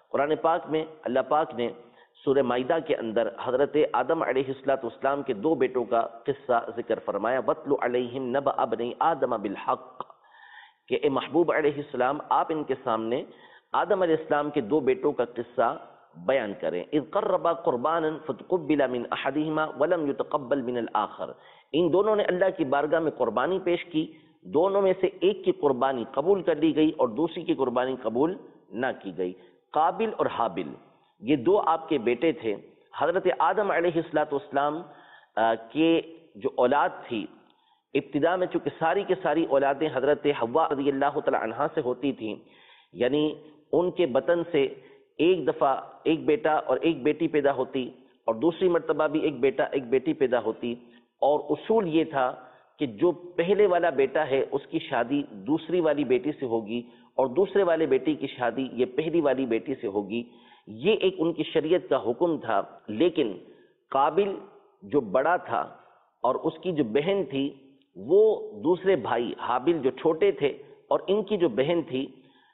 قرآن پاک میں اللہ پاک نے سورہ مائدہ کے اندر حضرت آدم علیہ السلام کے دو بیٹوں کا قصہ ذکر فرمایا، وَاتْلُ عَلَيْهِمْ نَبَأَ ابْنَيْ آدَمَ بِالْحَقِّ، کہ اے محبوب علیہ السلام آپ ان کے سامنے آدم علیہ السلام کے دو بیٹوں کا قصہ بیان کریں۔ اِذْ قَرَّبَا قُرْبَانًا فَتُقُبِّلَ مِنْ أَحَدِهِمَا وَلَمْ يُتَقَبَّلْ مِنَ الْآخَرِ، ان دونوں نے اللہ کی بارگاہ میں قربانی پیش کی، دونوں میں سے ایک کی قربانی قبول کر لی گئی اور دوسری کی قربانی قبول نہ کی گئی۔ قابل اور حابل یہ دو آپ کے بیٹے تھے۔ حضرت آدم علیہ السلام کے جو اولاد تھی، ابتدا میں چونکہ ساری کے ساری اولادیں حضرت حوا رضی اللہ تعالی عنہا سے ہوتی تھیں، یعنی ان کے بطن سے ایک دفعہ ایک بیٹا اور ایک بیٹی پیدا ہوتی اور دوسری مرتبہ بھی ایک بیٹا ایک بیٹی پیدا ہوتی، اور اصول یہ تھا کہ جو پہلے والا بیٹا ہے اس کی شادی دوسری والی بیٹی سے ہوگی اور دوسرے والے بیٹی کی شادی یہ پہلی والی بیٹی سے ہوگی، یہ ایک ان کی شریعت کا حکم تھا۔ لیکن قابل جو بڑا تھا اور اس کی جو بہن تھی وہ دوسرے بھائی حابل جو چھوٹے تھے اور ان کی جو بہن تھی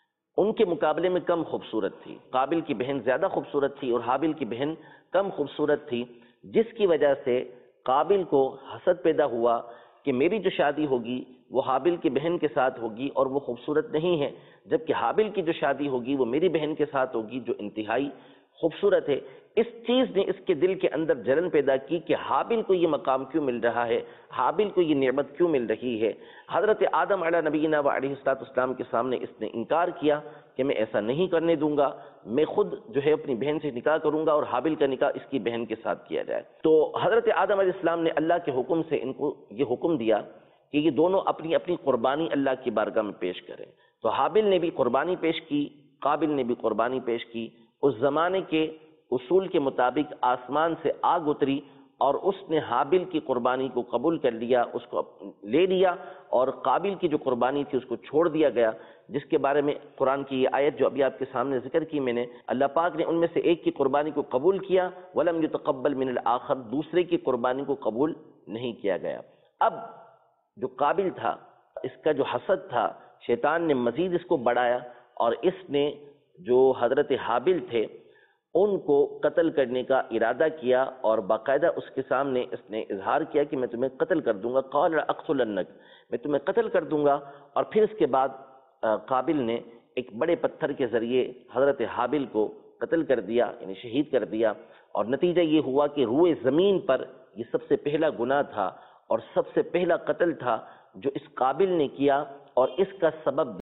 ان کے مقابلے میں کم خوبصورت تھی۔ قابل کی بہن زیادہ خوبصورت تھی اور حابل کی بہن کم خوبصورت تھی، جس کی وجہ سے قابل کو حسد پیدا ہوا کہ میری جو شادی ہوگی وہ حابل کی بہن کے ساتھ ہوگی اور وہ خوبصورت نہیں ہے، جبکہ حابل کی جو شادی ہوگی وہ میری بہن کے ساتھ ہوگی جو انتہائی خوبصورت ہے۔ اس چیز نے اس کے دل کے اندر جلن پیدا کی کہ حابل کو یہ مقام کیوں مل رہا ہے، حابل کو یہ نعمت کیوں مل رہی ہے۔ حضرت آدم علیہ نبینا و علیہ السلام کے سامنے اس نے انکار کیا کہ میں ایسا نہیں کرنے دوں گا، میں خود جو ہے اپنی بہن سے نکاح کروں گا اور حابل کا نکاح اس کی بہن کے ساتھ کیا جائے۔ تو حضرت آدم علیہ السلام نے اللہ کے حکم سے ان کو یہ حکم دیا کہ یہ دونوں اپنی اپنی قربانی اللہ کی بارگاہ میں پیش کریں۔ تو حابل نے بھی قربانی پیش کی، قابل نے بھی قربانی پیش کی۔ اس زمانے کے اصول کے مطابق آسمان سے آگ اتری اور اس نے حابل کی قربانی کو قبول کر لیا، اس کو لے لیا، اور قابل کی جو قربانی تھی اس کو چھوڑ دیا گیا، جس کے بارے میں قرآن کی یہ آیت جو ابھی آپ کے سامنے ذکر کی میں نے، اللہ پاک نے ان میں سے ایک کی قربانی کو قبول کیا، وَلَمْ يُتَقَبَّلْ مِنَ الْآخَرِ، دوسرے کی قربانی کو قبول نہیں کیا گیا۔ اب جو قابل تھا اس کا جو حسد تھا، شیطان نے مزید اس کو بڑھایا اور اس نے جو حضرت حابل تھے ان کو قتل کرنے کا ارادہ کیا، اور باقاعدہ اس کے سامنے اس نے اظہار کیا کہ میں تمہیں قتل کر دوں گا، قال لأقتلنک، میں تمہیں قتل کر دوں گا۔ اور پھر اس کے بعد قابل نے ایک بڑے پتھر کے ذریعے حضرت حابل کو قتل کر دیا، یعنی شہید کر دیا، اور نتیجہ یہ ہوا کہ روئے زمین پر یہ سب سے پہلا گناہ تھا اور سب سے پہلا قتل تھا جو اس قابل نے کیا، اور اس کا سبب